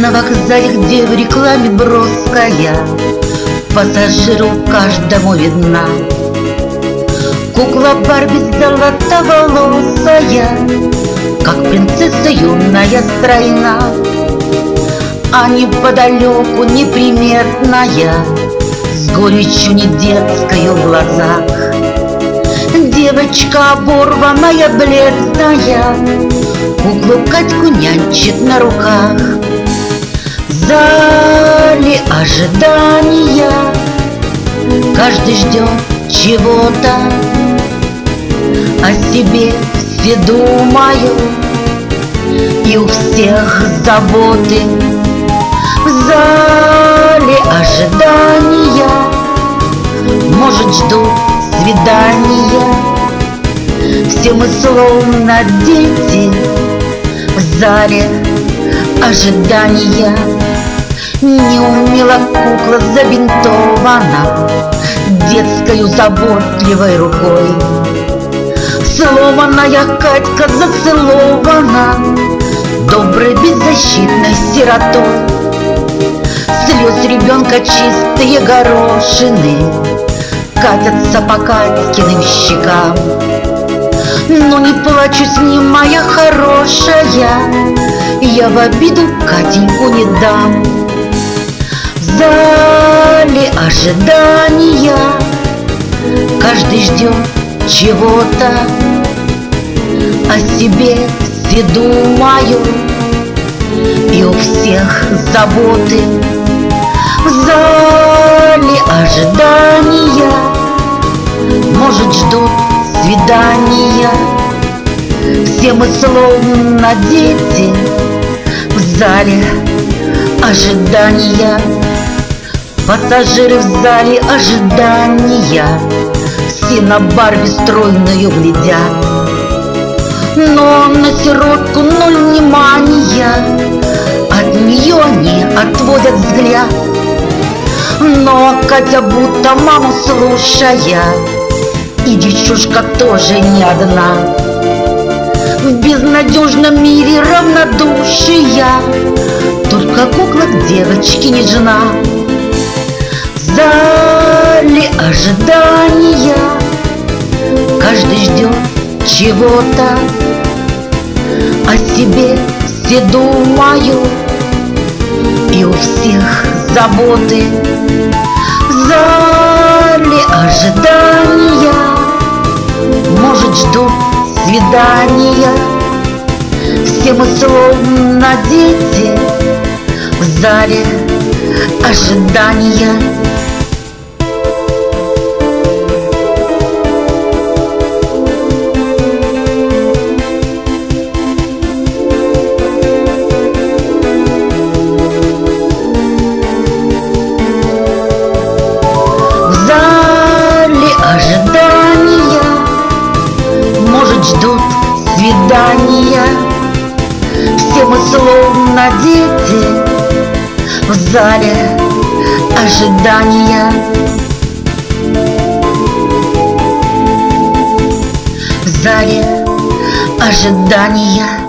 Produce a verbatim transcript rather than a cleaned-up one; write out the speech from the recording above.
На вокзале, где в рекламе броская, пассажиру каждому видна. Кукла Барби золотоволосая, как принцесса юная стройна, а неподалеку неприметная, с горечью не детскою в глазах. Девочка оборванная, бледная, куклу Катьку нянчит на руках. В зале ожидания каждый ждет чего-то, о себе все думают, и у всех заботы. В зале ожидания, может, ждут свидания. Все мы словно дети в зале ожидания. Неумело кукла забинтована детскою заботливой рукой. Сломанная Катька зацелована доброй беззащитной сиротой. Слез ребенка чистые горошины катятся по Катькиным щекам. Но не плачу с ним, моя хорошая, я в обиду Катеньку не дам. В зале ожидания каждый ждет чего-то, о себе все думают, и у всех заботы. В зале ожидания, может, ждут свидания. Все мы словно дети в зале ожидания. Пассажиры в зале ожидания все на Барби стройную глядят, но на сиротку ноль внимания, от нее они отводят взгляд. Но Катя, будто маму слушая, и девчушка тоже не одна, в безнадежном мире равнодушия, только кукла к девочке не жена. В зале ожидания каждый ждет чего-то, о себе все думают, и у всех заботы. В зале ожидания, может, ждут свидания. Все мы словно дети в зале ожидания. Ожидания, может, ждут свидания. Все мы словно дети в зале ожидания. В зале ожидания.